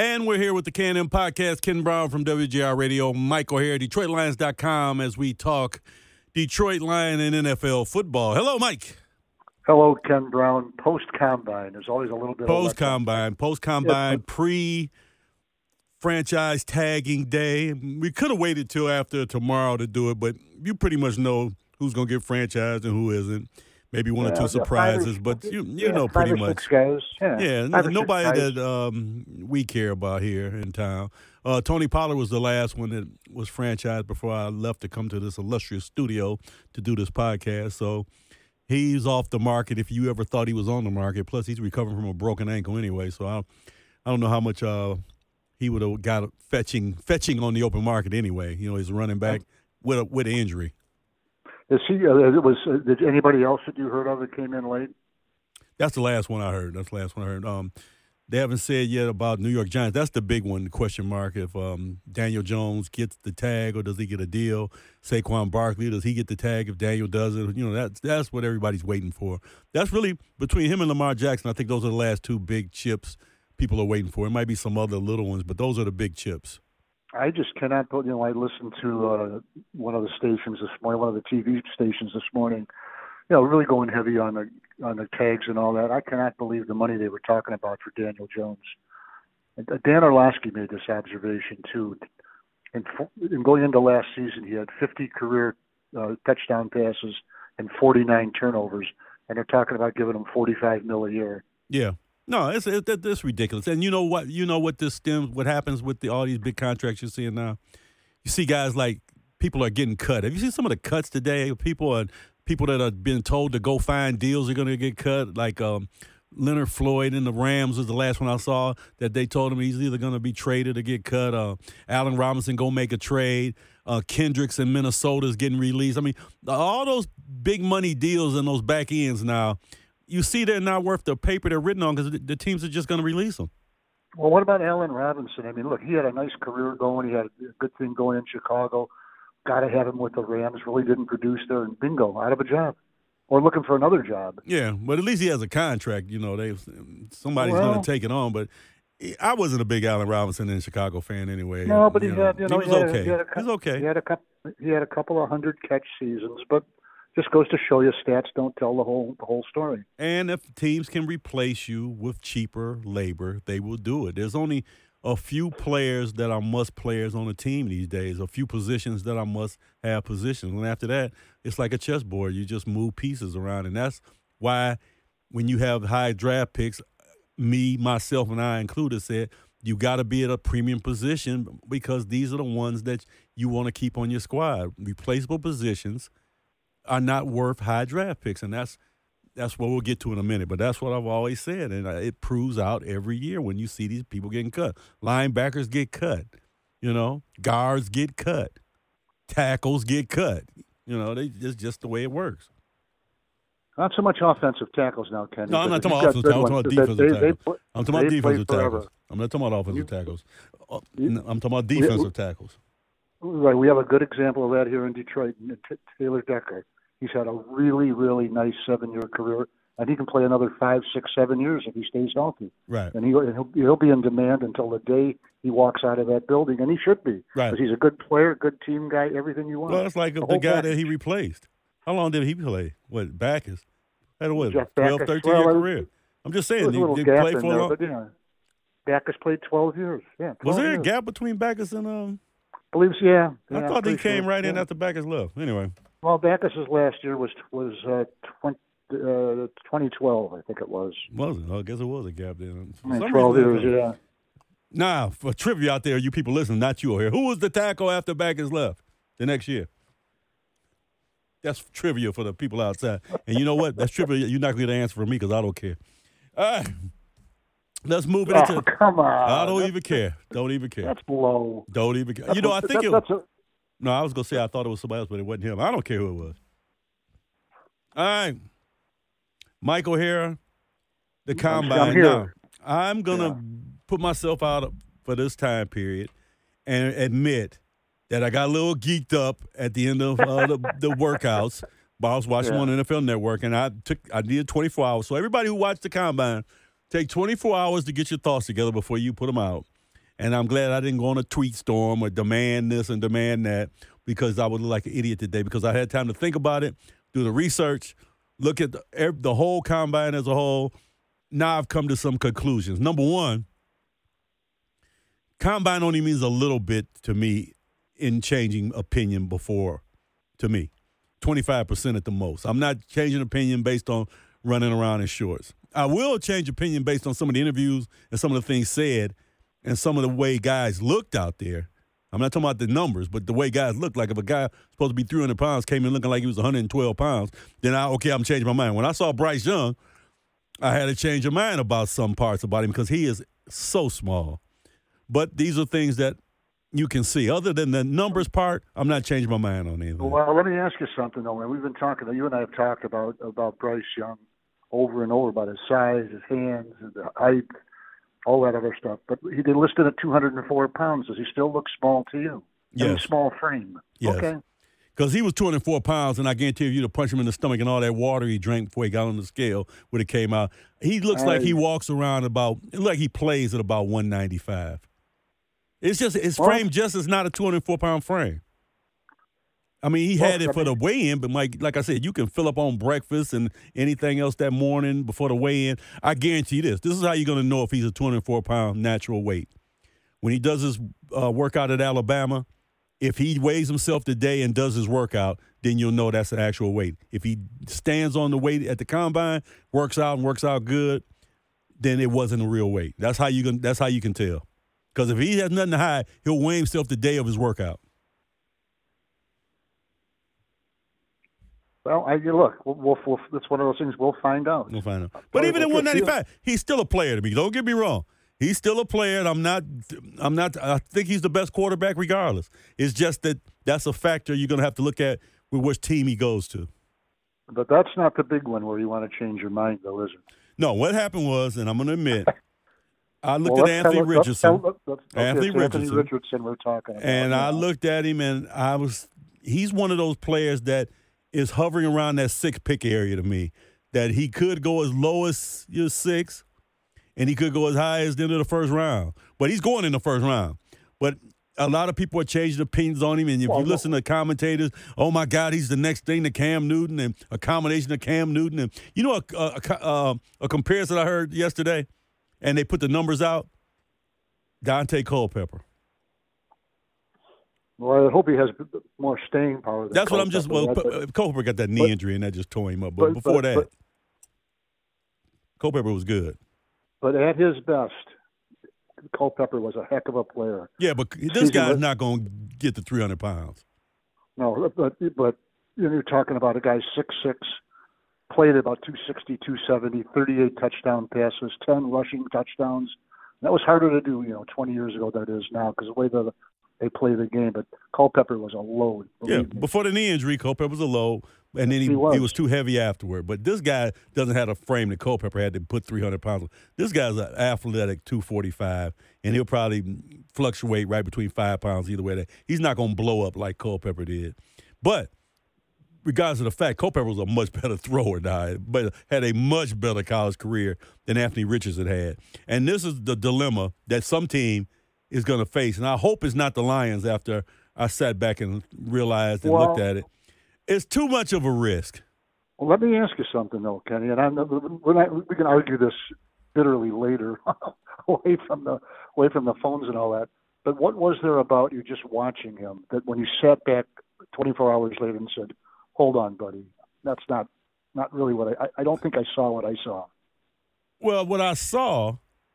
And we're here with the K&M Podcast. Ken Brown from WGR Radio, Mike O'Hare, DetroitLions.com, as we talk Detroit Lion and NFL football. Hello, Mike. Hello, Ken Brown. Post-Combine. There's always a little bit Post-Combine, pre-franchise tagging day. We could have waited till after tomorrow to do it, but you pretty much know who's going to get franchised and who isn't. Maybe one or two surprises, but you know pretty much. 5 or 6 guys. Yeah, nobody that we care about here in town. Tony Pollard was the last one that was franchised before I left to come to this illustrious studio to do this podcast. So he's off the market if you ever thought he was on the market. Plus, he's recovering from a broken ankle anyway. So I don't know how much he would have got fetching on the open market anyway. You know, he's a running back with an injury. Did anybody else that you heard of that came in late? That's the last one I heard. They haven't said yet about New York Giants. That's the big one, the question mark. If Daniel Jones gets the tag or does he get a deal? Saquon Barkley, does he get the tag if Daniel doesn't? You know, that's what everybody's waiting for. That's really between him and Lamar Jackson. I think those are the last two big chips people are waiting for. It might be some other little ones, but those are the big chips. I just cannot put, I listened to one of the stations this morning, one of the TV stations this morning, really going heavy on the tags and all that. I cannot believe the money they were talking about for Daniel Jones. And Dan Orlovsky made this observation too. And going into last season, he had 50 career touchdown passes and 49 turnovers, and they're talking about giving him $45 million a year. Yeah. No, it's ridiculous. And you know what? What happens with all these big contracts you're seeing now? You see guys like people are getting cut. Have you seen some of the cuts today? People that have been told to go find deals are going to get cut. Like Leonard Floyd in the Rams was the last one I saw that they told him he's either going to be traded or get cut. Allen Robinson go make a trade. Kendricks in Minnesota is getting released. I mean, all those big money deals in those back ends now. You see they're not worth the paper they're written on because the teams are just going to release them. Well, what about Allen Robinson? I mean, look, he had a nice career going. He had a good thing going in Chicago. Got to have him with the Rams. Really didn't produce there, and bingo, out of a job. Or looking for another job. Yeah, but at least he has a contract. Somebody's going to take it on. But I wasn't a big Allen Robinson in Chicago fan anyway. No, but he was okay. He was okay. He had a couple of 100 catch seasons, but just goes to show you stats don't tell the whole story. And if teams can replace you with cheaper labor, they will do it. There's only a few players that are must players on a team these days, a few positions that are must-have positions. And after that, it's like a chessboard. You just move pieces around. And that's why when you have high draft picks, me, myself, and I included said, you got to be at a premium position because these are the ones that you want to keep on your squad. Replaceable positions are not worth high draft picks, and that's what we'll get to in a minute. But that's what I've always said, and it proves out every year when you see these people getting cut. Linebackers get cut, guards get cut, tackles get cut. It's just the way it works. Not so much offensive tackles now, Kenny. No, I'm not talking about offensive tackles. I'm talking about defensive tackles. I'm talking about defensive tackles. I'm not talking about offensive tackles. I'm talking about defensive tackles. Right, we have a good example of that here in Detroit. Taylor Decker. He's had a really, really nice 7-year career, and he can play another 5, 6, 7 years if he stays healthy. Right. And he'll be in demand until the day he walks out of that building, and he should be. Right. Because he's a good player, good team guy, everything you want. Well, it's like the guy that he replaced. How long did he play? What, Backus? Had a 12, 13-year career. I'm just saying. There was a little gap in there, but Backus played 12 years. Yeah. Was there a gap between Backus and I believe so, yeah. I thought he came right in after Backus left. Anyway. Well, Backus's last year was 2012, I think it was. Was it? I guess it was a gap then. 12 years, yeah. Nah, for trivia out there, you people listening, not you here. Who was the tackle after Backus left the next year? That's trivia for the people outside. And you know what? That's trivia. You're not going to get an answer from me because I don't care. All right. Let's move it into. Oh, come on. I don't even care. Don't even care. That's low. Don't even care. I think it was. No, I was going to say I thought it was somebody else, but it wasn't him. I don't care who it was. All right. Mike O'Hara, the Combine. I'm here. Now, I'm going to put myself out for this time period and admit that I got a little geeked up at the end of the workouts. I was watching on NFL Network, and I did 24 hours. So everybody who watched the Combine, take 24 hours to get your thoughts together before you put them out. And I'm glad I didn't go on a tweet storm or demand this and demand that, because I would look like an idiot today, because I had time to think about it, do the research, look at the whole combine as a whole. Now I've come to some conclusions. Number one, combine only means a little bit to me in changing opinion before, to me, 25% at the most. I'm not changing opinion based on running around in shorts. I will change opinion based on some of the interviews and some of the things said and some of the way guys looked out there. I'm not talking about the numbers, but the way guys look. Like if a guy supposed to be 300 pounds came in looking like he was 112 pounds, then I'm changing my mind. When I saw Bryce Young, I had to change my mind about some parts about him because he is so small. But these are things that you can see. Other than the numbers part, I'm not changing my mind on anything. Well, let me ask you something, though, man. We've been talking, you and I have talked about Bryce Young over and over, about his size, his hands, his height, all that other stuff. But they listed at 204 pounds. Does he still look small to you? Yes. Small frame. Yes. Okay. Because he was 204 pounds, and I guarantee you to punch him in the stomach and all that water he drank before he got on the scale when it came out. He looks like he walks around like he plays at about 195. It's just his frame just is not a 204-pound frame. I mean, he had it for the weigh-in, but like I said, you can fill up on breakfast and anything else that morning before the weigh-in. I guarantee you this. This is how you're going to know if he's a 204-pound natural weight. When he does his workout at Alabama, if he weighs himself today and does his workout, then you'll know that's an actual weight. If he stands on the weight at the combine, works out good, then it wasn't a real weight. That's how you can tell. Because if he has nothing to hide, he'll weigh himself the day of his workout. Well, look, that's one of those things we'll find out. We'll find out. But even at 195, he's still a player to me. Don't get me wrong. He's still a player, and I think he's the best quarterback regardless. It's just that's a factor you're going to have to look at with which team he goes to. But that's not the big one where you want to change your mind, though, is it? No, what happened was, and I'm going to admit, I looked at Anthony Richardson. Anthony Richardson we're talking about. And I looked at him, and he's one of those players that is hovering around that 6th pick area to me, that he could go as low as 6, and he could go as high as the end of the first round. But he's going in the first round. But a lot of people are changing opinions on him, and if you listen to commentators, oh, my God, he's the next thing to Cam Newton and a combination of Cam Newton. And you know a comparison I heard yesterday, and they put the numbers out? Dante Culpepper. Well, I hope he has more staying power. That's what I'm just. Well, Culpepper got that knee injury, and that just tore him up. But before that, Culpepper was good. But at his best, Culpepper was a heck of a player. Yeah, but this guy's not going to get to 300 pounds. No, but you're talking about a guy 6'6", played about 260, 270, 38 touchdown passes, 10 rushing touchdowns. That was harder to do, 20 years ago than it is now because the way they play the game. But Culpepper was a load. Yeah, before the knee injury, Culpepper was a load, and then he was too heavy afterward. But this guy doesn't have a frame that Culpepper had to put 300 pounds on. This guy's an athletic 245, and he'll probably fluctuate right between 5 pounds either way. He's not going to blow up like Culpepper did. But regardless of the fact, Culpepper was a much better thrower, but had a much better college career than Anthony Richardson had. And this is the dilemma that some team is going to face. And I hope it's not the Lions after I sat back and realized and looked at it. It's too much of a risk. Well, let me ask you something, though, Kenny. And we can argue this bitterly later, away from the phones and all that. But what was there about you just watching him that when you sat back 24 hours later and said, "Hold on, buddy, that's not really what I don't think I saw what I saw." Well, what I saw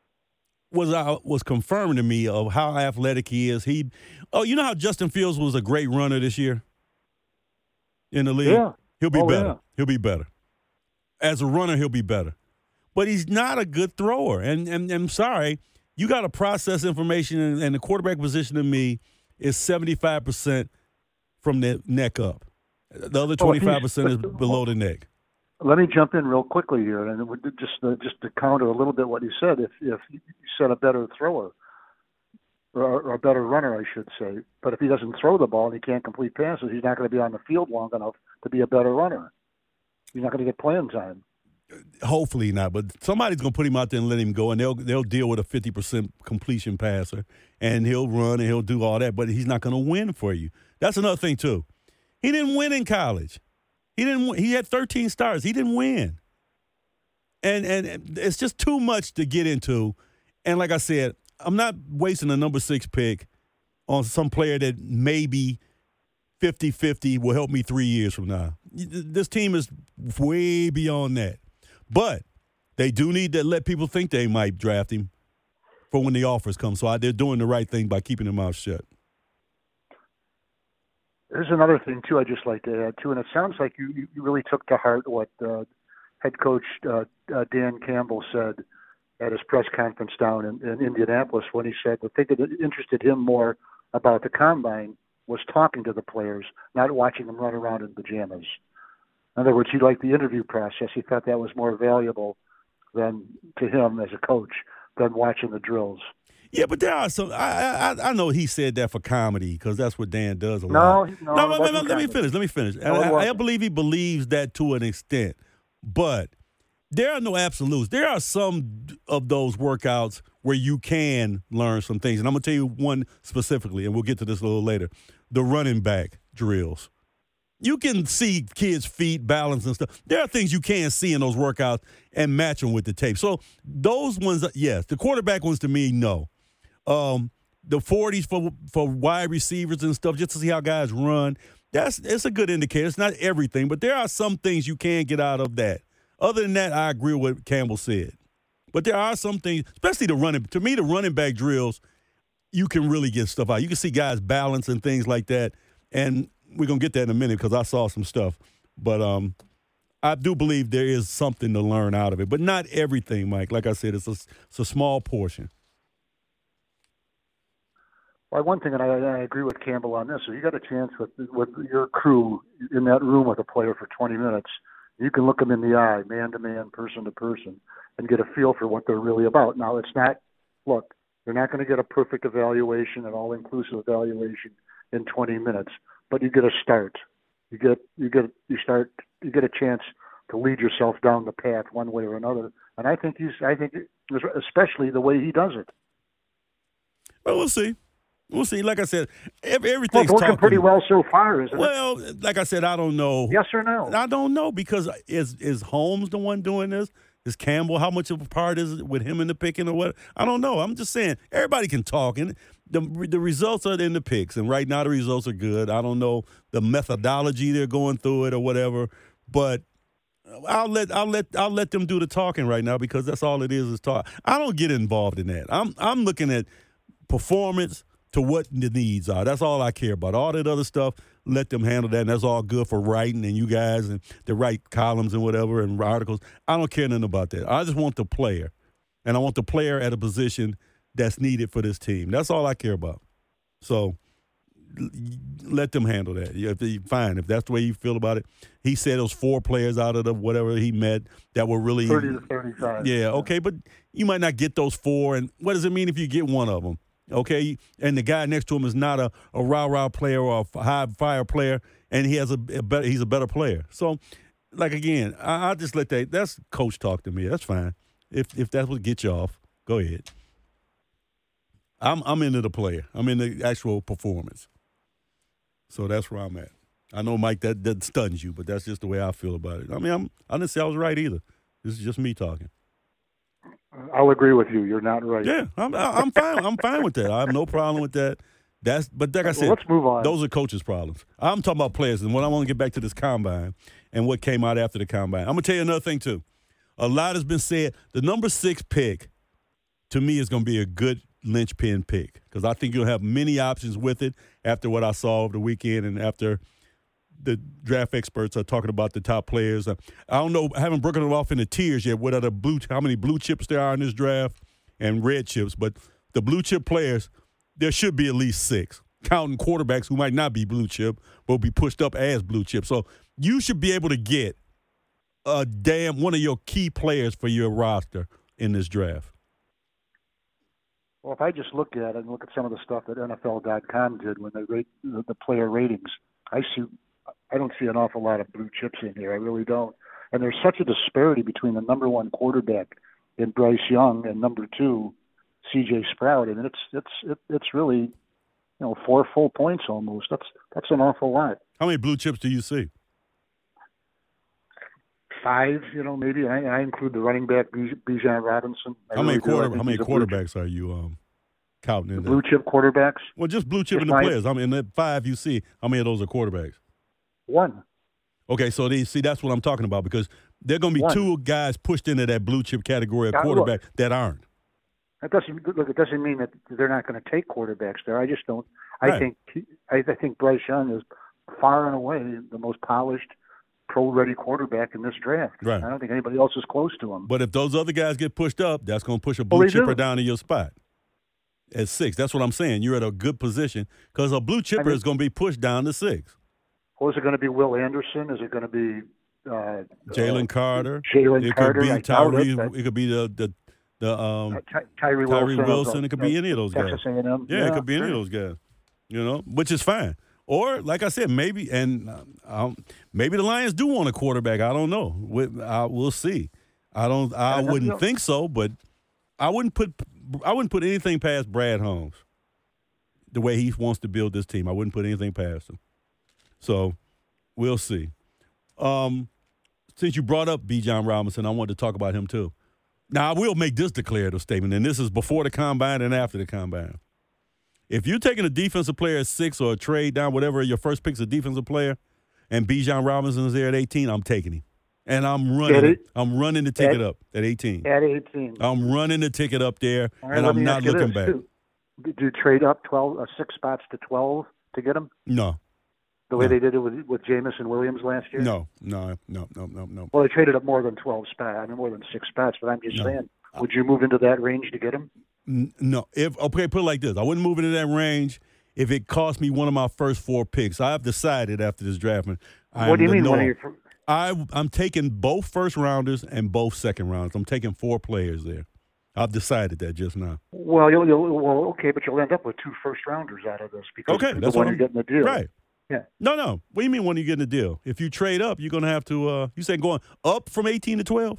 was confirming to me of how athletic he is. You know how Justin Fields was a great runner this year in the league? Yeah. He'll be better. Yeah. He'll be better. As a runner, he'll be better. But he's not a good thrower. And I'm sorry, you got to process information, and the quarterback position to me is 75% from the neck up. The other 25% is below the neck. Let me jump in real quickly here, and just to counter a little bit what you said. If you said a better thrower or a better runner, I should say, but if he doesn't throw the ball and he can't complete passes, he's not going to be on the field long enough to be a better runner. He's not going to get playing time. Hopefully not, but somebody's going to put him out there and let him go, and they'll deal with a 50% completion passer, and he'll run and he'll do all that, but he's not going to win for you. That's another thing too. He didn't win in college. He had 13 starts. He didn't win, and it's just too much to get into. And like I said, I'm not wasting a number 6 pick on some player that maybe 50-50 will help me 3 years from now. This team is way beyond that. But they do need to let people think they might draft him for when the offers come. So they're doing the right thing by keeping their mouth shut. There's another thing, too, I'd just like to add, too, and it sounds like you really took to heart what head coach Dan Campbell said at his press conference down in Indianapolis when he said the thing that interested him more about the combine was talking to the players, not watching them run around in pajamas. In other words, he liked the interview process. He thought that was more valuable than to him as a coach than watching the drills. Yeah, but there are some. I know he said that for comedy because that's what Dan does a lot. No. Let me finish. No, I believe he believes that to an extent, but there are no absolutes. There are some of those workouts where you can learn some things, and I'm gonna tell you one specifically, and we'll get to this a little later. The running back drills. You can see kids' feet, balance, and stuff. There are things you can see in those workouts and match them with the tape. So those ones, yes. The quarterback ones, to me, no. The 40s for wide receivers and stuff, just to see how guys run, it's a good indicator. It's not everything, but there are some things you can get out of that. Other than that, I agree with what Campbell said. But there are some things, especially the running back drills, you can really get stuff out. You can see guys balance and things like that, and we're going to get that in a minute because I saw some stuff. But I do believe there is something to learn out of it. But not everything, Mike. Like I said, it's a small portion. Well, one thing, and I agree with Campbell on this, is you got a chance with your crew in that room with a player for 20 minutes. You can look them in the eye, man to man, person to person, and get a feel for what they're really about. Now, it's not, look, you're not going to get a perfect evaluation, an all-inclusive evaluation in 20 minutes. But you get a start. You get a chance to lead yourself down the path one way or another. And I think especially the way he does it. Well, we'll see. Like I said, everything's working pretty well so far, isn't it? Well, like I said, I don't know. Yes or no? I don't know because is Holmes the one doing this? Is Campbell, how much of a part is it with him in the picking or what? I don't know. I'm just saying everybody can talk, and the results are in the picks, and right now the results are good. I don't know the methodology they're going through it or whatever, but I'll let them do the talking right now because that's all it is talk. I don't get involved in that. I'm looking at performance to what the needs are. That's all I care about. All that other stuff, let them handle that, and that's all good for writing and you guys and the write columns and whatever and articles. I don't care nothing about that. I just want the player, and I want the player at a position that's needed for this team. That's all I care about. So let them handle that. Fine, if that's the way you feel about it. He said those 4 players out of the whatever he met that were really 30 to 35. Yeah, okay, but you might not get those 4, and what does it mean if you get one of them? Okay, and the guy next to him is not a rah-rah player or a high-fire player, and he's a better player. So, like, again, I just let that's coach talk to me. That's fine. If that's what gets you off, go ahead. I'm into the player. I'm in the actual performance. So that's where I'm at. I know, Mike, that stuns you, but that's just the way I feel about it. I mean, I didn't say I was right either. This is just me talking. I'll agree with you. You're not right. Yeah, I'm fine. I'm fine with that. I have no problem with that. But like I said, let's move on. Those are coaches' problems. I'm talking about players, and what I want to get back to this combine and what came out after the combine. I'm gonna tell you another thing too. A lot has been said. The number 6 pick, to me, is gonna be a good linchpin pick because I think you'll have many options with it after what I saw over the weekend and after the draft experts are talking about the top players. I don't know. I haven't broken it off into tiers yet. What are how many blue chips there are in this draft and red chips? But the blue chip players, there should be at least 6, counting quarterbacks who might not be blue chip but will be pushed up as blue chip. So you should be able to get one of your key players for your roster in this draft. Well, if I just look at it and look at some of the stuff that NFL.com did when they rate the player ratings, I don't see an awful lot of blue chips in here. I really don't. and there's such a disparity between the number one quarterback in Bryce Young and number two, C.J. Stroud. I mean, it's really 4 full points almost. That's an awful lot. How many blue chips do you see? 5, maybe. I include the running back Bijan Robinson. How many quarterbacks are you counting in there? Blue chip quarterbacks? Well, just blue chip in the players. I mean, in the 5 you see, how many of those are quarterbacks? 1. Okay, so that's what I'm talking about, because there are going to be 1. 2 guys pushed into that blue chip category of quarterback that aren't. It doesn't mean that they're not going to take quarterbacks there. I just don't. Right. I think Bryce Young is far and away the most polished, pro-ready quarterback in this draft. Right. I don't think anybody else is close to him. But if those other guys get pushed up, that's going to push a blue chipper down to your spot at 6. That's what I'm saying. You're at a good position because a blue chipper is going to be pushed down to 6. Well, is it going to be Will Anderson? Is it going to be Jalen Carter? Jalen Carter. It could be Tyree. It could be the Tyree Wilson. It could be any of those guys. Texas A&M. Yeah, it could be any of those guys. Which is fine. Or, like I said, maybe the Lions do want a quarterback. I don't know. We'll see. I wouldn't think so, but I wouldn't put anything past Brad Holmes. The way he wants to build this team, I wouldn't put anything past him. So, we'll see. Since you brought up Bijan Robinson, I wanted to talk about him too. Now, I will make this declarative statement, and this is before the combine and after the combine. If you're taking a defensive player at 6 or a trade down, whatever, your first pick's a defensive player, and Bijan Robinson is there at 18, I'm taking him. And I'm running the ticket up at 18. At 18. I'm running the ticket up there, and I'm not looking back. Did you trade up 6 spots to 12 to get him? No. The way they did it with Jamison Williams last year? No. Well, they traded up more than 12 spots. I mean, more than 6 spots, but I'm just saying, would you move into that range to get him? No. Put it like this. I wouldn't move into that range if it cost me one of my first 4 picks. I've decided after this draft. What do you mean? I'm taking both first-rounders and both second-rounders. I'm taking 4 players there. I've decided that just now. Well, okay, but you'll end up with 2 first-rounders out of this because that's when you're getting the deal. Right. Yeah. No. What do you mean when you're getting the deal? If you trade up, you're going to have to you said going up from 18 to 12?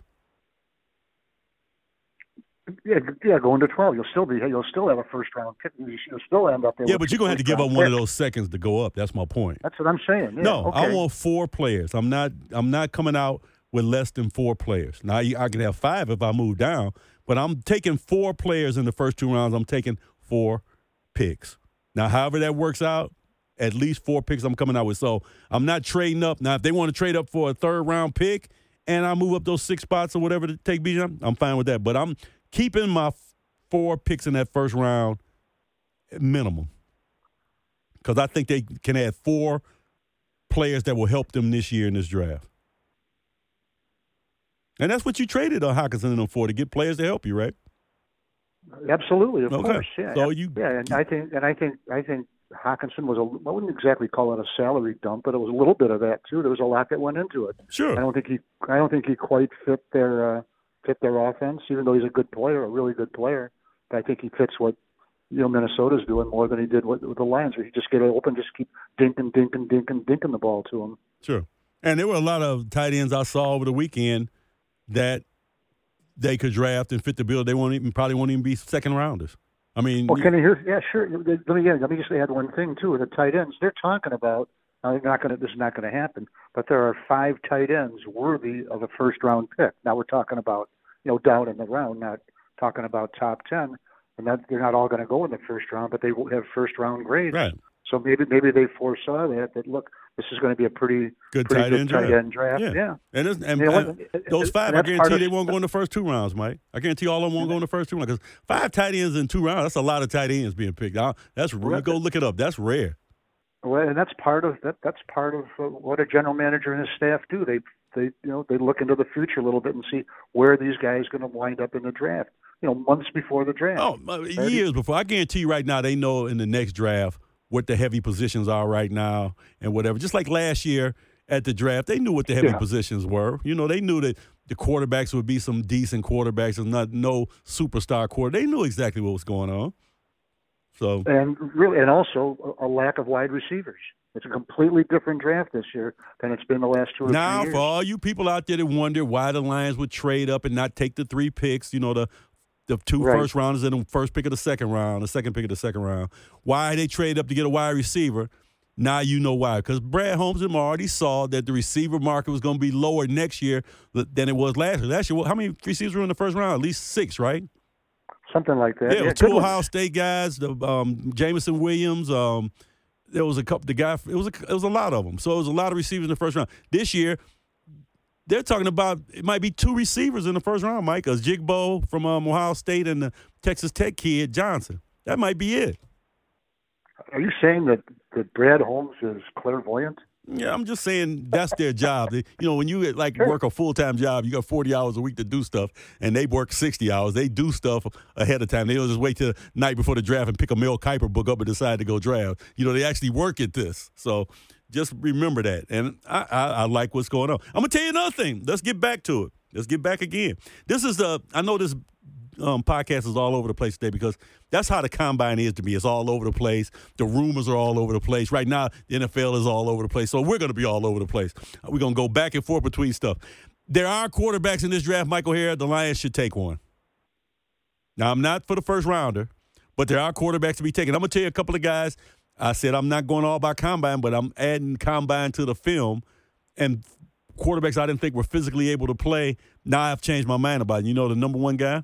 Yeah, going to 12. You'll still have a first-round pick. You'll still end up there. Yeah, but you're going to have to give up one of those seconds to go up. That's my point. That's what I'm saying. Yeah, no, okay. I want 4 players. I'm not coming out with less than 4 players. Now, I can have 5 if I move down, but I'm taking 4 players in the first 2 rounds. I'm taking 4 picks. Now, however that works out, at least 4 picks I'm coming out with. So I'm not trading up. Now, if they want to trade up for a 3rd-round pick and I move up those 6 spots or whatever to take Bijan, I'm fine with that. But I'm keeping my 4 picks in that first round minimum because I think they can add 4 players that will help them this year in this draft. And that's what you traded Hockenson and them for, to get players to help you, right? Absolutely, of course. Yeah. So and I think Hockenson was I wouldn't exactly call it a salary dump, but it was a little bit of that too. There was a lot that went into it. Sure. I don't think he quite fit their offense, even though he's a good player, a really good player. But I think he fits what Minnesota's doing more than he did with the Lions, where he just get open, just keep dinking the ball to him. Sure. And there were a lot of tight ends I saw over the weekend that they could draft and fit the bill. They probably won't even be second rounders. I mean, well, can you hear? Yeah, sure. Let me just add one thing too. The tight ends they're talking about. This is not going to happen. But there are 5 tight ends worthy of a first-round pick. Now we're talking about down in the round, not talking about top 10. And that they're not all going to go in the first round, but they will have first-round grades. Right. So maybe they foresaw that. Look, this is going to be a pretty good tight end draft. Yeah. And those 5, I guarantee they won't go in the first 2 rounds, Mike. I guarantee all of them won't go in the first 2 rounds because 5 tight ends in 2 rounds. That's a lot of tight ends being picked. Go look it up. That's rare. Well, and that's part of what a general manager and his staff do. They look into the future a little bit and see where these guys are going to wind up in the draft. Months before the draft. Oh, years before. I guarantee you right now they know in the next draft what the heavy positions are right now and whatever. Just like last year at the draft, they knew what the heavy positions were. They knew that the quarterbacks would be some decent quarterbacks and no superstar quarterback. They knew exactly what was going on. So and also a lack of wide receivers. It's a completely different draft this year than it's been the last 2 or 3 Now, years. for all you people out there that wonder why the Lions would trade up and not take the 3 picks, the two Right. first rounders and the first pick of the second round, the second pick of the second round, why they trade up to get a wide receiver, now you know why. Because Brad Holmes and already saw that the receiver market was going to be lower next year than it was last year. Last year, how many receivers were in the first round? At least 6, right? Something like that. Yeah, it was good 2 ones. Ohio State guys, the Jameson Williams. There was a couple. It was a lot of them. So it was a lot of receivers in the first round. This year, they're talking about it might be 2 receivers in the first round, Mike. A Jigbo from Ohio State and the Texas Tech kid Johnson. That might be it. Are you saying that Brad Holmes is clairvoyant? Yeah, I'm just saying that's their job. When you work a full-time job, you got 40 hours a week to do stuff, and they work 60 hours. They do stuff ahead of time. They don't just wait till the night before the draft and pick a Mel Kiper book up and decide to go draft. They actually work at this. So just remember that. And I like what's going on. I'm going to tell you another thing. Let's get back to it. Let's get back again. I know this podcast is all over the place today because that's how the combine is to me. It's all over the place. The rumors are all over the place. Right now, the NFL is all over the place. So we're going to be all over the place. We're going to go back and forth between stuff. There are quarterbacks in this draft, Michael Hare. The Lions should take one. Now, I'm not for the first rounder, but there are quarterbacks to be taken. I'm going to tell you a couple of guys. I said I'm not going all by combine, but I'm adding combine to the film. And quarterbacks I didn't think were physically able to play, now I've changed my mind about it. You know the number one guy?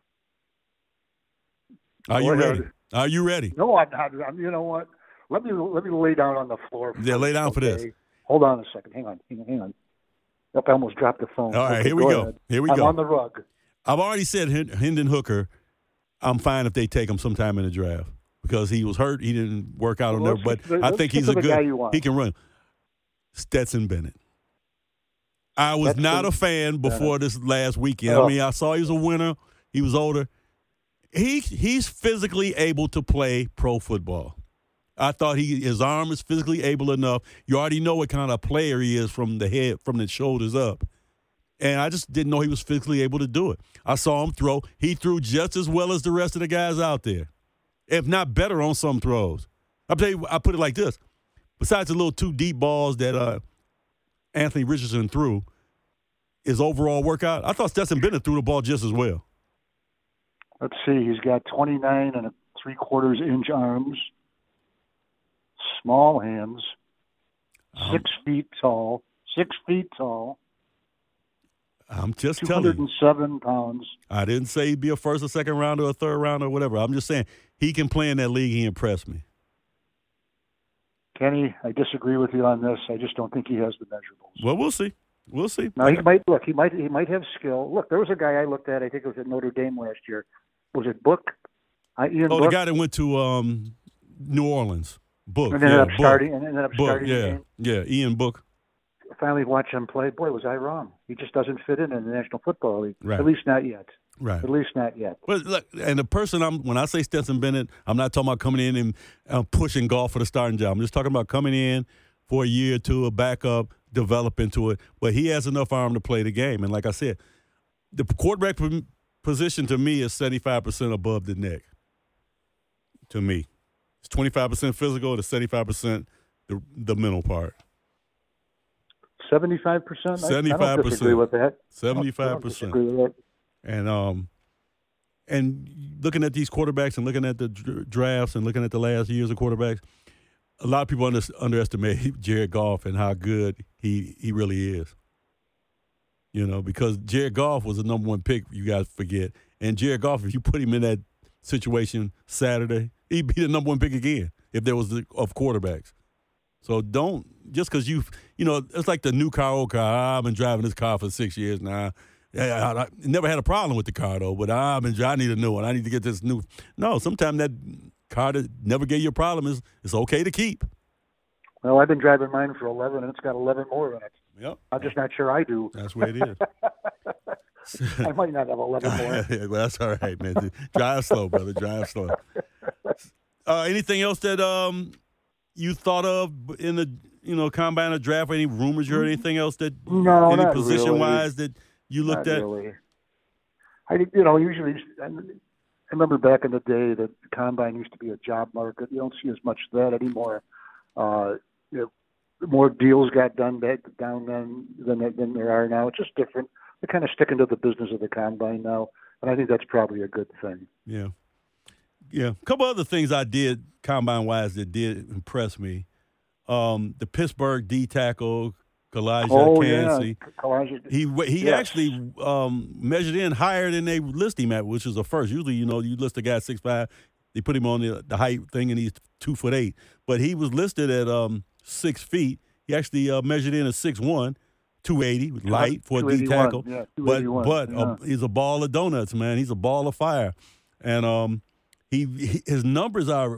Are you ready? Are you ready? No, I'm not. You know what? Let me lay down on the floor. Yeah, lay down for this. Hold on a second. Hang on. Yep, I almost dropped the phone. All right, here we go. Ahead. Here we I'm go. on the rug. I've already said Hendon Hooker, I'm fine if they take him sometime in the draft because he was hurt. He didn't work out on there, but I think he's a good – he can run. Stetson Bennett. I was not a fan before this last weekend. I mean, I saw he was a winner. He was older. He's physically able to play pro football. I thought his arm is physically able enough. You already know what kind of player he is from the shoulders up. And I just didn't know he was physically able to do it. I saw him throw. He threw just as well as the rest of the guys out there, if not better on some throws. I'll tell you, I put it like this. Besides the little 2 deep balls that Anthony Richardson threw, his overall workout, I thought Stetson Bennett threw the ball just as well. Let's see. He's got 29 3/4 inch arms, small hands, 6 feet tall. 6 feet tall. I'm just telling you. 207 pounds. I didn't say he'd be a first or second rounder or a third rounder or whatever. I'm just saying he can play in that league. He impressed me. Kenny, I disagree with you on this. I just don't think he has the measurables. Well, we'll see. We'll see. Now he might have skill. Look, there was a guy I looked at. I think it was at Notre Dame last year. Was it Book? Ian Book? The guy that went to New Orleans. Book. And ended up starting the game. Yeah, Ian Book. Finally watched him play. Boy, was I wrong. He just doesn't fit in the National Football League. Right. At least not yet. Right. At least not yet. But look, and the person when I say Stetson Bennett, I'm not talking about coming in and pushing golf for the starting job. I'm just talking about coming in for a year or two, a backup, develop into it. But he has enough arm to play the game. And like I said, the quarterback position to me is 75% above the neck. To me, it's 25% physical to 75% the mental part. 75%. 75%. I don't disagree with that. 75%. I don't disagree with that. And looking at these quarterbacks and looking at the drafts and looking at the last years of quarterbacks, a lot of people underestimate Jared Goff and how good he really is. Because Jared Goff was the number 1 pick, you guys forget. And Jared Goff, if you put him in that situation Saturday, he'd be the number 1 pick again if there was of quarterbacks. So don't, just because it's like the new car, old car. I've been driving this car for 6 years now. I never had a problem with the car, though, but I need a new one. I need to get this new. No, sometimes that car that never gave you a problem it's okay to keep. Well, I've been driving mine for 11, and it's got 11 more in it. Yep. I'm just not sure I do. That's where it is. I might not have 11 more. Well, that's all right, man. Drive slow, brother. Drive slow. Anything else that you thought of in the combine or draft? Any rumors or anything else that any position wise that you looked at? Really. Usually I remember back in the day that the combine used to be a job market. You don't see as much of that anymore. more deals got done down then than there are now. It's just different. They're kind of sticking to the business of the combine now, and I think that's probably a good thing. Yeah. Yeah. A couple other things I did combine-wise that did impress me. The Pittsburgh D tackle, Kalijah Kancey. Yeah. He actually measured in higher than they list him at, which is a first. Usually, you list a guy 6'5", they put him on the height thing, and he's 2'8". But he was listed at 6 feet. He actually measured in at 6'1", 280, light for a D tackle. Yeah, but he's a ball of donuts, man. He's a ball of fire, and his numbers are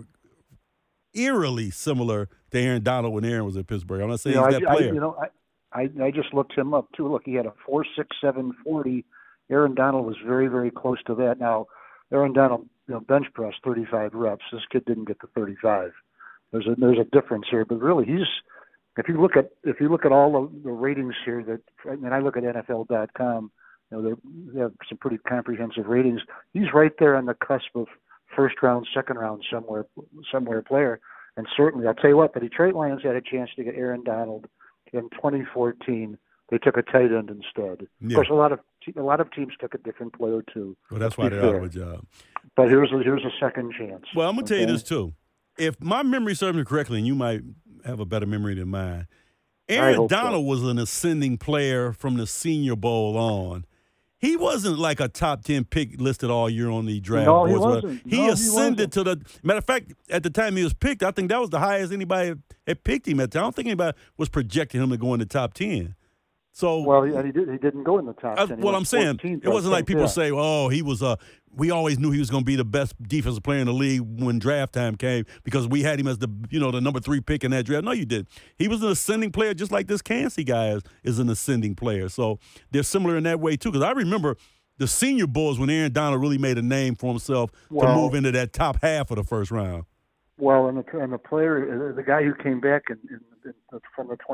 eerily similar to Aaron Donald when Aaron was at Pittsburgh. I'm not saying he's that player. I just looked him up too. Look, he had a 4.67 40. Aaron Donald was very, very close to that. Now, Aaron Donald, bench press 35 reps. This kid didn't get to 35. There's a difference here, but really if you look at all the ratings here and I look at NFL.com, they have some pretty comprehensive ratings. He's right there on the cusp of first round, second round somewhere player. And certainly, I'll tell you what, the Detroit Lions had a chance to get Aaron Donald in 2014. They took a tight end instead. Yeah. Of course, a lot of teams took a different player too. Well, that's why they're out of a job. But here's a second chance. Well, I'm gonna tell you this too. If my memory serves me correctly, and you might have a better memory than mine, Aaron Donald was an ascending player from the Senior Bowl on. He wasn't like a top 10 pick listed all year on the draft boards. He wasn't. He ascended to the – matter of fact, at the time he was picked, I think that was the highest anybody had picked him at. I don't think anybody was projecting him to go in the top 10. So well, he didn't go in the top 10. What I'm saying, it wasn't like people say, "Oh, he was we always knew he was going to be the best defensive player in the league when draft time came because we had him as the number 3 pick in that draft." No, you didn't. He was an ascending player, just like this Kancey guy is an ascending player. So they're similar in that way too. Because I remember the Senior Bowls when Aaron Donald really made a name for himself to move into that top half of the first round. Well, and the player, the guy who came back from the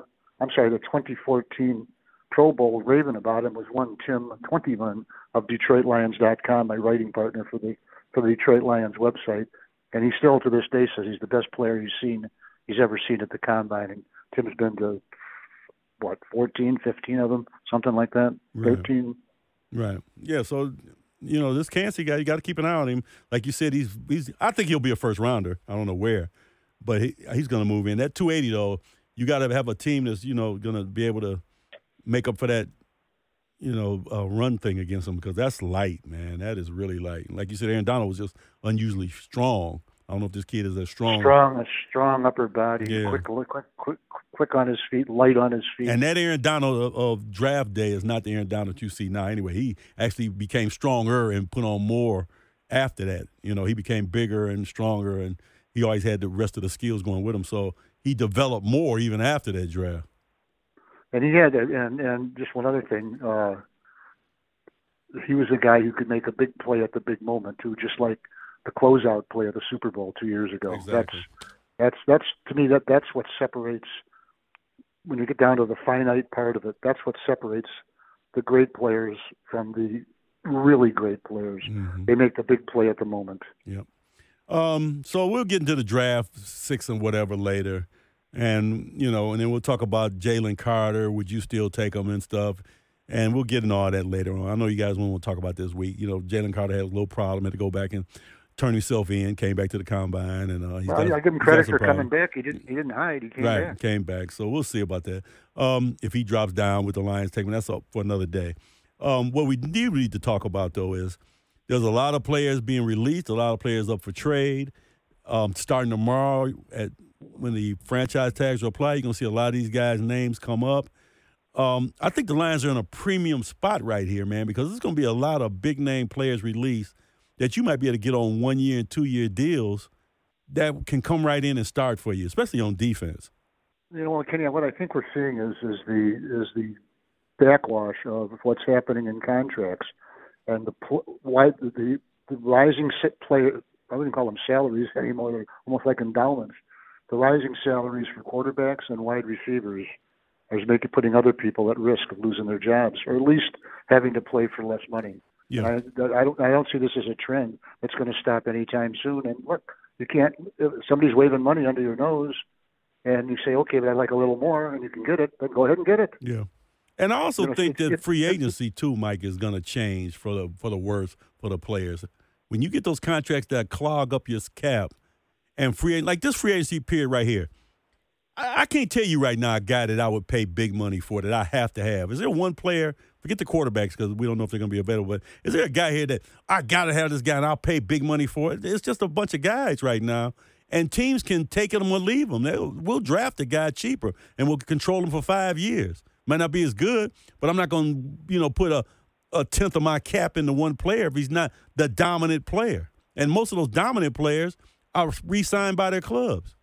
2014 Pro Bowl raving about him was one Tim Twentyman of DetroitLions.com, my writing partner for the Detroit Lions website, and he still to this day says he's the best player he's ever seen at the combine. And Tim's been to 14, 15 of them, something like that, 13. Right. Yeah. So this Kancey guy, you got to keep an eye on him. Like you said, he's. I think he'll be a first rounder. I don't know where, but he's going to move in. That 280 though. You got to have a team that's, going to be able to make up for that, run thing against them because that's light, man. That is really light. Like you said, Aaron Donald was just unusually strong. I don't know if this kid is as strong. A strong upper body, yeah. quick on his feet, light on his feet. And that Aaron Donald of draft day is not the Aaron Donald you see now anyway. He actually became stronger and put on more after that. He became bigger and stronger, and he always had the rest of the skills going with him. So he developed more even after that draft. And he had, and just one other thing, he was a guy who could make a big play at the big moment too, just like the closeout play of the Super Bowl 2 years ago. Exactly. That's to me that's what separates, when you get down to the finite part of it, that's what separates the great players from the really great players. Mm-hmm. They make the big play at the moment. Yep. So we'll get into the draft 6 and whatever later. And, and then we'll talk about Jalen Carter. Would you still take him and stuff? And we'll get into all that later on. I know you guys won't talk about this week. Jalen Carter had a little problem, had to go back and turn himself in, came back to the combine. And I give him credit for coming back. He didn't hide. He came back. Right, came back. So we'll see about that. If he drops down with the Lions taking, that's up for another day. What we need to talk about, though, is there's a lot of players being released, a lot of players up for trade. Starting tomorrow when the franchise tags are applied, you're going to see a lot of these guys' names come up. I think the Lions are in a premium spot right here, man, because there's going to be a lot of big-name players released that you might be able to get on 1-year and 2-year deals that can come right in and start for you, especially on defense. Kenny, what I think we're seeing is the backwash of what's happening in contracts and the rising player. I wouldn't call them salaries anymore. They're almost like endowments. The rising salaries for quarterbacks and wide receivers is putting other people at risk of losing their jobs, or at least having to play for less money. Yeah. I don't see this as a trend that's going to stop anytime soon. And look, you can't. If somebody's waving money under your nose, and you say, okay, but I'd like a little more, and you can get it, then go ahead and get it. Yeah. And I also think that free it's agency too, Mike, is going to change for the worse for the players. When you get those contracts that clog up your cap, and like this free agency period right here, I can't tell you right now a guy that I would pay big money for that I have to have. Is there one player? Forget the quarterbacks because we don't know if they're going to be available. But is there a guy here that I got to have this guy and I'll pay big money for it? It's just a bunch of guys right now. And teams can take him or leave him. We'll draft a guy cheaper, and we'll control him for 5 years. Might not be as good, but I'm not going to, put a tenth of my cap into one player if he's not the dominant player. And most of those dominant players are re-signed by their clubs.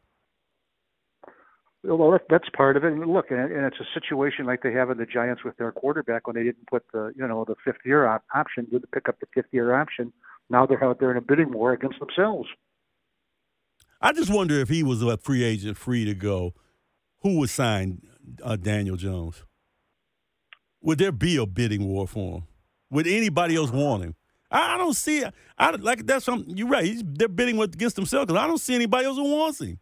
Well, that's part of it. And look, and it's a situation like they have in the Giants with their quarterback when they didn't put the fifth-year option, didn't pick up the fifth-year option. Now they're out there in a bidding war against themselves. I just wonder if he was a free agent, free to go, who would sign Daniel Jones? Would there be a bidding war for him? Would anybody else want him? I don't see it. That's something. You're right. They're bidding against themselves because I don't see anybody else who wants him.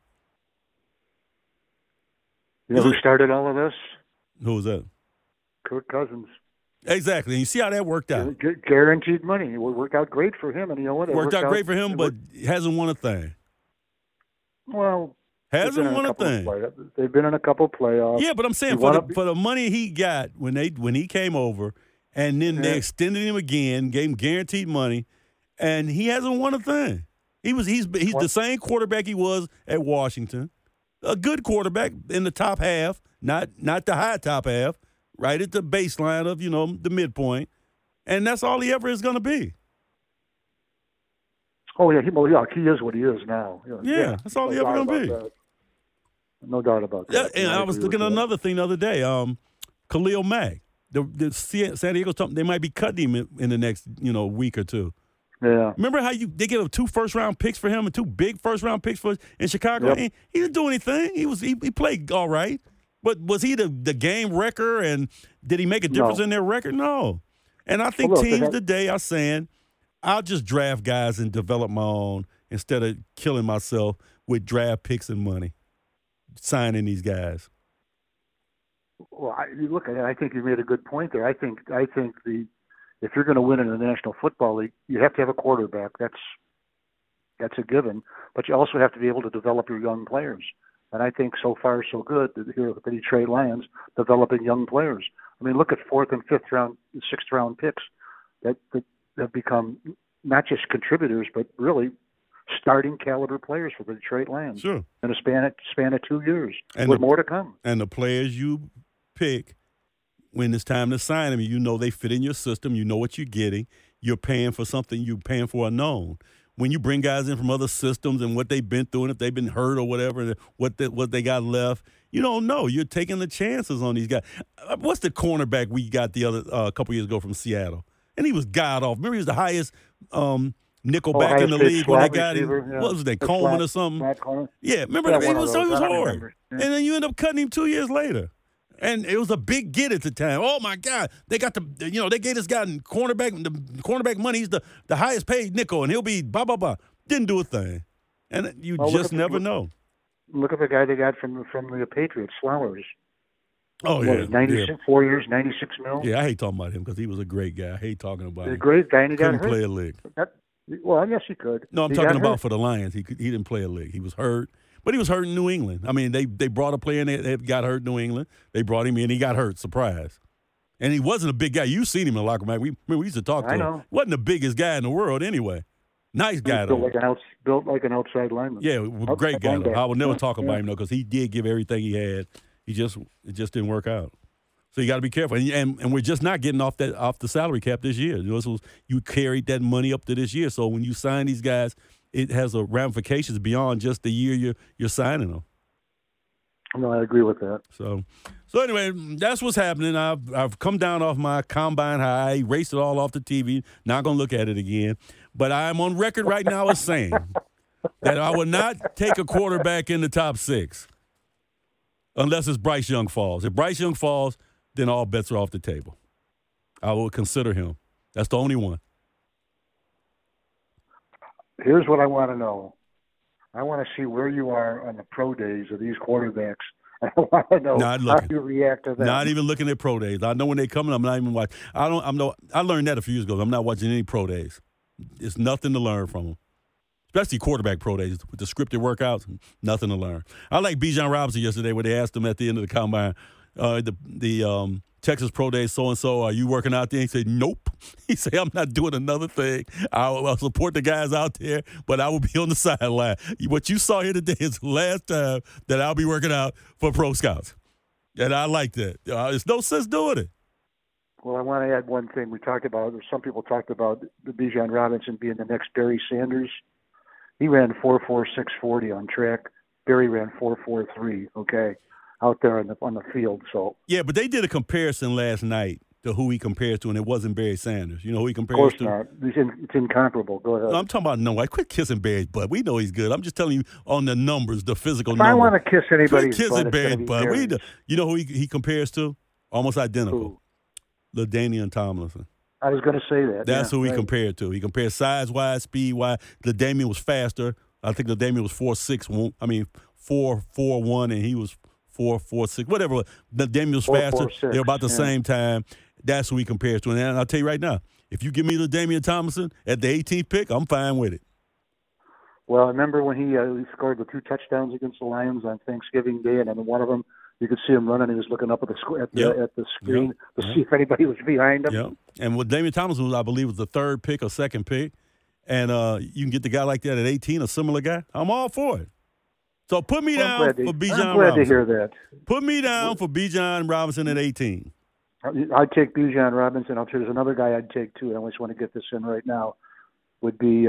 You know who started all of this? Who was that? Kirk Cousins. Exactly. And you see how that worked out. Guaranteed money. It worked out great for him, and you know what? It worked out great for him, but hasn't won a thing. Well, hasn't won a thing. They've been in a couple playoffs. Yeah, but I'm saying for the money he got when he came over, and then they extended him again, gave him guaranteed money, and he hasn't won a thing. He's the same quarterback he was at Washington, a good quarterback in the top half, not the high top half, right at the baseline of the midpoint, and that's all he ever is going to be. Oh, yeah, he is what he is now. Yeah, that's all he ever going to be. That. No doubt about that. Yeah, and I was looking at another thing the other day. Khalil Mack, the San Diego, they might be cutting him in the next week or two. Yeah. Remember how they get 2 first-round picks for him and 2 big first-round picks in Chicago? Yep. He didn't do anything. He played all right. But was he the game wrecker, and did he make a difference in their record? No. And I think teams today are saying, I'll just draft guys and develop my own instead of killing myself with draft picks and money, signing these guys. Well, I think you made a good point there. I think if you're going to win in the National Football League, you have to have a quarterback. That's a given. But you also have to be able to develop your young players. And I think so far so good here with the Detroit Lions developing young players. I mean, look at 4th and 5th round, 6th round picks that have become not just contributors, but really starting caliber players for the Detroit Lions. Sure. In a span of 2 years, with more to come. And the players you pick, when it's time to sign them, they fit in your system. You know what you're getting. You're paying for something. You're paying for a known. When you bring guys in from other systems and what they've been through, and if they've been hurt or whatever, and what they got left, you don't know. You're taking the chances on these guys. What's the cornerback we got the other couple years ago from Seattle? And he was god off. Remember, he was the highest nickel back in the league when they got him. Yeah. What was they, Coleman or something? Yeah, remember he was hard. Yeah. And then you end up cutting him 2 years later. And it was a big get at the time. Oh my God, they got they gave this guy the cornerback money. He's the highest paid nickel, and he'll be blah blah blah. Didn't do a thing, and you just never know. Look at the guy they got from the Patriots, Flowers. Oh yeah, 96, 4 years, $96 million. Yeah, I hate talking about him because he was a great guy. I hate talking about him. A great guy, and he couldn't got hurt. play a lick. Well, yes, he could. No, I'm talking about for the Lions. He didn't play a lick. He was hurt. But he was hurt in New England. I mean, they brought a player in that got hurt in New England. They brought him in. He got hurt. Surprise. And he wasn't a big guy. You've seen him in the locker room. We used to talk to him. Wasn't the biggest guy in the world anyway. Nice guy, though. Built like an outside lineman. Yeah, great guy, though. I will never talk about him, though, because he did give everything he had. It just didn't work out. So you got to be careful. And we're just not getting off the salary cap this year. You carried that money up to this year. So when you sign these guys, it has ramifications beyond just the year you're signing them. No, I agree with that. So anyway, that's what's happening. I've come down off my combine high, erased it all off the TV. Not going to look at it again. But I'm on record right now as saying that I would not take a quarterback in the top 6 unless it's Bryce Young falls. If Bryce Young falls, then all bets are off the table. I will consider him. That's the only one. Here's what I want to know. I want to see wwhere you are on the pro days of these quarterbacks. I want to know how you react to that. Not even looking at pro days. I know when they're coming. I'm not even watching. I learned that a few years ago. I'm not watching any pro days. It's nothing to learn from them. Especially quarterback pro days with the scripted workouts, nothing to learn. I like Bijan Robinson yesterday where they asked him at the end of the combine, the Texas pro day so-and-so, are you working out there? He said, nope. He said, I'm not doing another thing. I'll support the guys out there, but I will be on the sideline. What you saw here today is the last time that I'll be working out for pro scouts. And I like that. There's no sense doing it. Well, I want to add one thing. Some people talked about the Bijan Robinson being the next Barry Sanders. He ran 4.4640 on track. Barry ran 4.43. Okay, out there on the field. So yeah, but they did a comparison last night to who he compares to, and it wasn't Barry Sanders. You know who he compares to? Of to? course not. It's incomparable. Go ahead. No, I'm talking about no. I quit kissing Barry's butt. We know he's good. I'm just telling you on the numbers, the physical numbers. I want to kiss anybody's quit kissing butt. Barry's butt. You know who he compares to? Almost identical. LaDainian Tomlinson. I was going to say that. That's who he compared to. He compared size-wise, speed-wise. LaDainian was faster. I think LaDainian was 4.6. I mean, 4.41, and he was 4.46. Whatever. LaDainian was faster. They're about the same time. That's who he compares to. And I'll tell you right now, if you give me LaDainian Tomlinson at the 18th pick, I'm fine with it. Well, I remember when he scored the 2 touchdowns against the Lions on Thanksgiving Day, and on one of them, you could see him running. He was looking up at the screen to see if anybody was behind him. Yeah. And with Damian Tomlinson, I believe, was the 3rd pick or 2nd pick. And you can get the guy like that at 18, a similar guy. I'm all for it. So put me down for Bijan Robinson. I'm glad to hear that. Put me down for Bijan Robinson at 18. I'd take Bijan Robinson. I'll tell you, there's another guy I'd take, too, and I just want to get this in right now, would be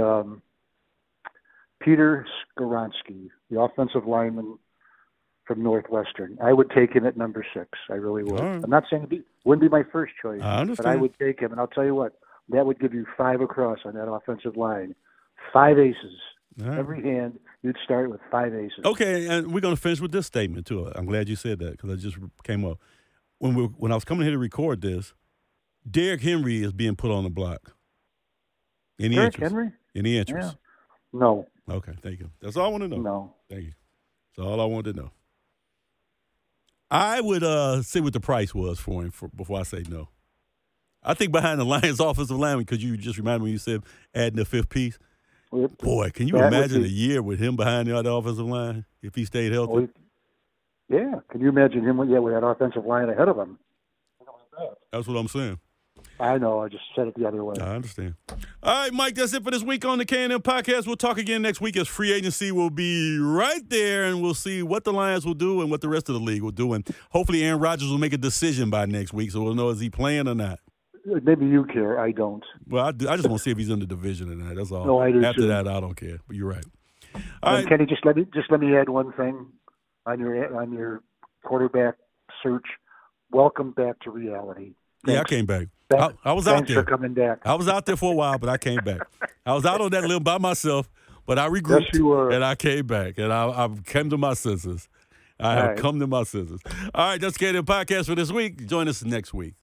Peter Skoronski, the offensive lineman from Northwestern. I would take him at number 6. I really would. Right. I'm not saying it wouldn't be my first choice, but I would take him. And I'll tell you what, that would give you 5 across on that offensive line. 5 aces. Right. Every hand, you'd start with 5 aces. Okay, and we're going to finish with this statement, too. I'm glad you said that because it just came up. When I was coming here to record this, Derrick Henry is being put on the block. Any interest? Henry? Any interest? Yeah. No. Okay, thank you. That's all I want to know. No. Thank you. That's all I wanted to know. I would see what the price was for him before I say no. I think behind the Lions' offensive line, because you just reminded me you said adding the 5th piece. Boy, can you imagine a year with him behind the offensive line if he stayed healthy? Yeah. Can you imagine him with that offensive line ahead of him? That's what I'm saying. I know. I just said it the other way. I understand. All right, Mike, that's it for this week on the K&M Podcast. We'll talk again next week as free agency will be right there, and we'll see what the Lions will do and what the rest of the league will do. And hopefully Aaron Rodgers will make a decision by next week, so we'll know is he playing or not. Maybe you care. I don't. Well, I just want to see if he's in the division or not. That's all. No, I do After too. that, I don't care. But you're right. All right. Kenny, just let me add one thing on your quarterback search. Welcome back to reality. Thanks. Yeah, I came back. I was out there. Thanks for coming back. I was out there for a while, but I came back. I was out on that limb by myself, but I regrouped. Yes, you were. And I came back, and I came to my senses. I have come to my senses. All right, that's K&M Podcast for this week. Join us next week.